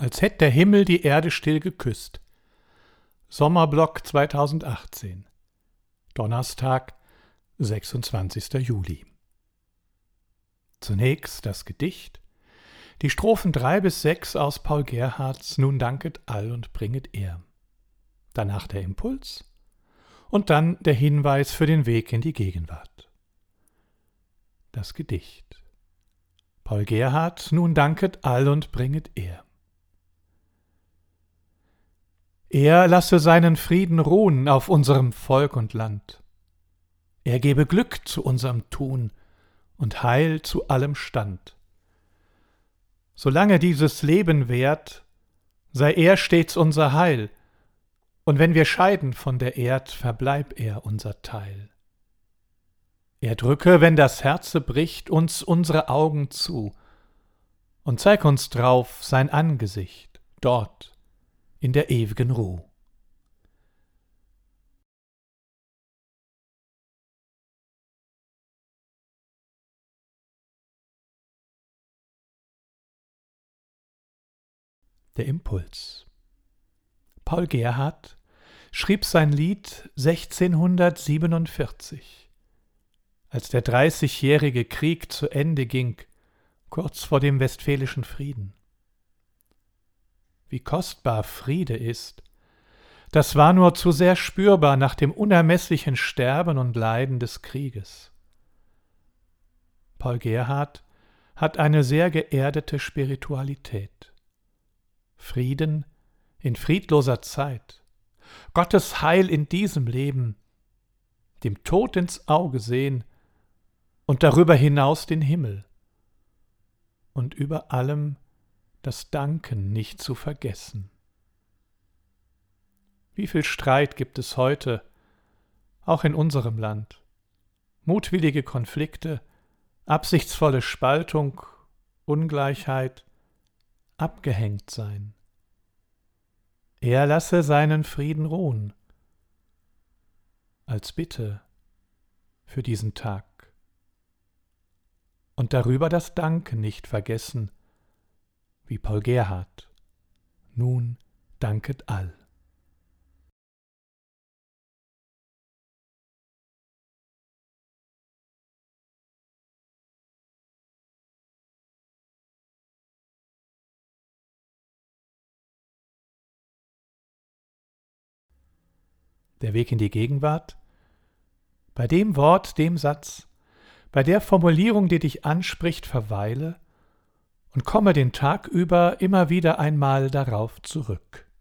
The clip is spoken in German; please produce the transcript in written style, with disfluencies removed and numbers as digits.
als hätt der Himmel die Erde still geküsst. Sommerblock 2018. Donnerstag, 26. Juli. Zunächst das Gedicht, die Strophen 3 bis 6 aus Paul Gerhardts Nun danket all und bringet er. Danach der Impuls und dann der Hinweis für den Weg in die Gegenwart. Das Gedicht. Paul Gerhardt, nun danket all und bringet er. Er lasse seinen Frieden ruhen auf unserem Volk und Land. Er gebe Glück zu unserem Tun und Heil zu allem Stand. Solange dieses Leben währt, sei er stets unser Heil, und wenn wir scheiden von der Erd, verbleib er unser Teil. Er drücke, wenn das Herze bricht, uns unsere Augen zu und zeig uns drauf sein Angesicht, dort in der ewigen Ruh. Der Impuls. Paul Gerhardt schrieb sein Lied 1647, als der 30-jährige Krieg zu Ende ging, kurz vor dem Westfälischen Frieden. Wie kostbar Friede ist, das war nur zu sehr spürbar nach dem unermesslichen Sterben und Leiden des Krieges. Paul Gerhardt hat eine sehr geerdete Spiritualität. Frieden in friedloser Zeit, Gottes Heil in diesem Leben, dem Tod ins Auge sehen und darüber hinaus den Himmel und über allem das Danken nicht zu vergessen. Wie viel Streit gibt es heute, auch in unserem Land? Mutwillige Konflikte, absichtsvolle Spaltung, Ungleichheit, abgehängt sein. Er lasse seinen Frieden ruhen, als Bitte für diesen Tag. Und darüber das Danken nicht vergessen, wie Paul Gerhardt. Nun danket all. Der Weg in die Gegenwart? Bei dem Wort, dem Satz, bei der Formulierung, die dich anspricht, verweile und komme den Tag über immer wieder einmal darauf zurück.